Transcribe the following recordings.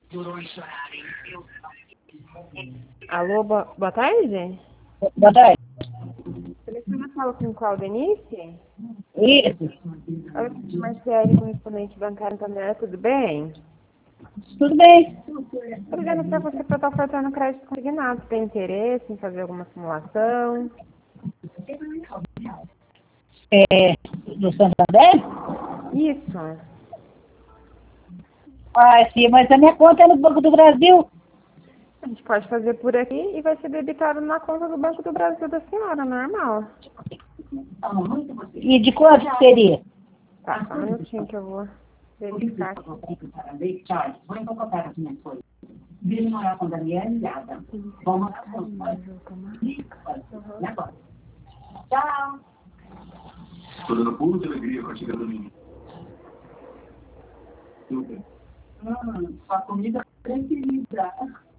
Alô, boa tarde? Boa tarde. Você fala com qual, Denise? Isso. Oi, Marcele, correspondente bancário Panela, tudo bem? Tudo bem. Estou ligando para você para estar ofertando crédito consignado. Você tem interesse em fazer alguma simulação? Do Santander? Isso. Ah, sim, mas a minha conta é no Banco do Brasil. A gente pode fazer por aqui e vai ser debitado na conta do Banco do Brasil da senhora, normal. E de quanto seria? Tá, só um minutinho que eu vou verificar aqui. Tô dando pulo de alegria com a chegada do menino. Sua comida é preferida.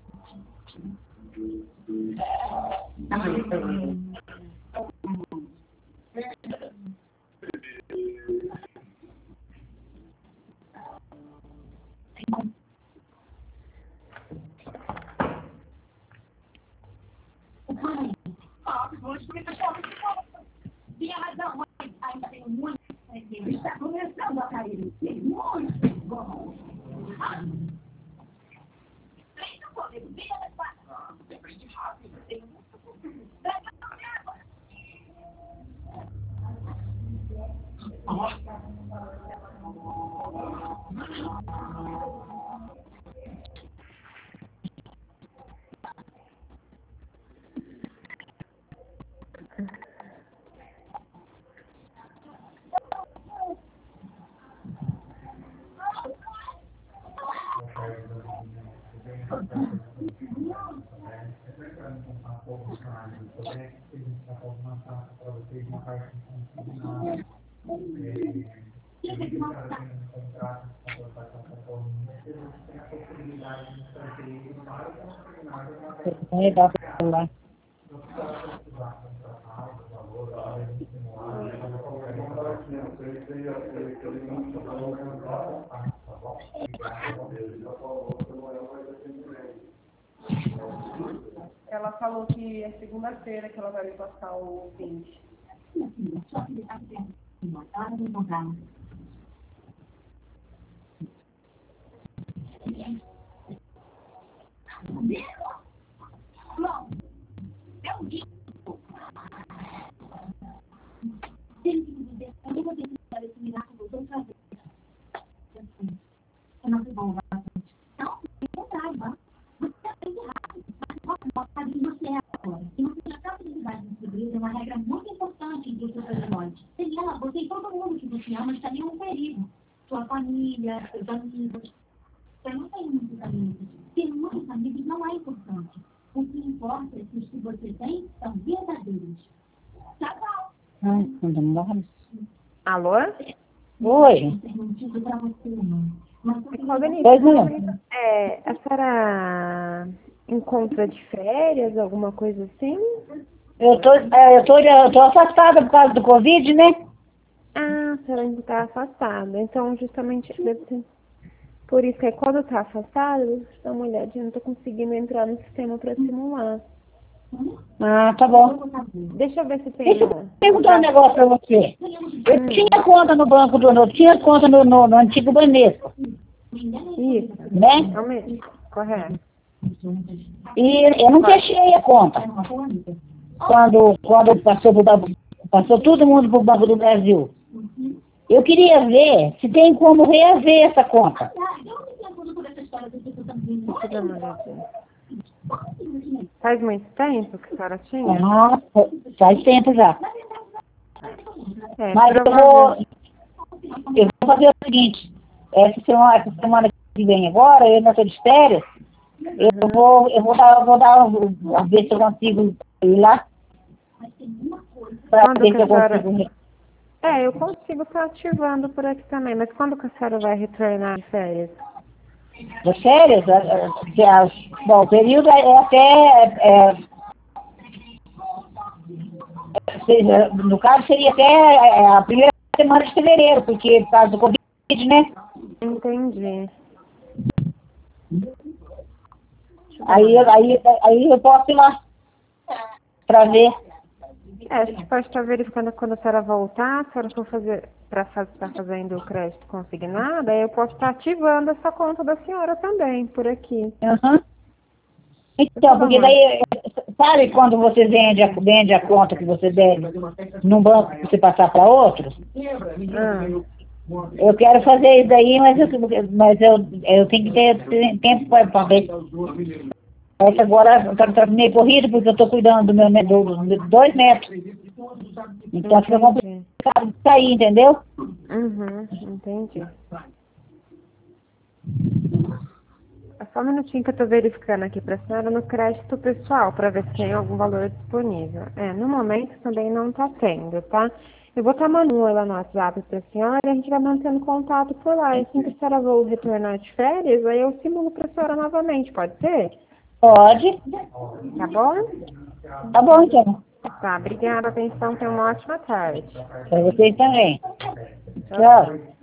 Tinha razão, mãe. Ainda tenho muito. Está começando a cair. Muito bom. Carregar o celular. Ela falou que é segunda-feira que ela vai me passar o 20. É uma regra muito importante entre os professores. Sem ela, você e todo mundo que você ama estariam em perigo. Sua família, seus amigos. Você não tem muitos amigos. Ter muitos amigos não é importante. O que importa é que os que você tem são verdadeiros. Tchau, tchau. Ai, quando morre. Alô? Oi. Perguntido para você, mãe. Mas Qual, Denise? Pois não. A senhora encontra de férias, alguma coisa assim? Eu tô afastada por causa do Covid, né? Ah, a senhora ainda está afastada. Então, justamente, deve ser por isso que quando está afastada, deixa eu dar uma olhadinha, não estou conseguindo entrar no sistema para simular. Ah, tá bom. Deixa eu ver se tem Deixa eu perguntar um negócio pra você. Eu tinha conta no banco eu tinha conta no antigo Banespa, Isso, né? realmente, correto. E eu não fechei a conta. Quando passou todo mundo pro Banco do Brasil. Eu queria ver se tem como reaver essa conta. Deixa eu dar uma olhadinha. Faz muito tempo que a senhora tinha? Ah, faz tempo já. Mas Provavelmente. eu vou fazer o seguinte, essa semana que vem agora, eu ainda estou de férias, eu vou dar ver se eu consigo ir lá. Para Quando ver que se a eu senhora... consigo. eu consigo estar ativando por aqui também, mas quando que a senhora vai retornar de férias? De férias? Bom, o período é até. No caso, seria até a primeira semana de fevereiro, porque por causa do Covid, né? Entendi. Aí eu posso ir lá para ver. A gente pode estar verificando quando a senhora voltar, se a senhora for fazer, para estar fazendo o crédito consignado, aí eu posso estar ativando essa conta da senhora também, por aqui. Uhum. Então, porque daí, sabe quando você vende a conta que você deve num banco para você passar para outro? Eu quero fazer isso daí, mas eu tenho que ter tempo para ver. Essa agora tá meio corrido porque eu estou cuidando do meu dos 2 netos. Então fica complicado sair, entendeu? Uhum, entendi. É só um minutinho que eu estou verificando aqui para a senhora no crédito pessoal, para ver se tem algum valor disponível. No momento também não está tendo, tá? Eu vou estar mandando ela no WhatsApp para a senhora e a gente vai mantendo contato por lá. E assim que a senhora for retornar de férias, aí eu simulo para a senhora novamente, pode ser? Pode. Tá bom? Tá bom, então. Tá, obrigada, atenção, tenha uma ótima tarde. Para vocês também. Tchau. Tchau.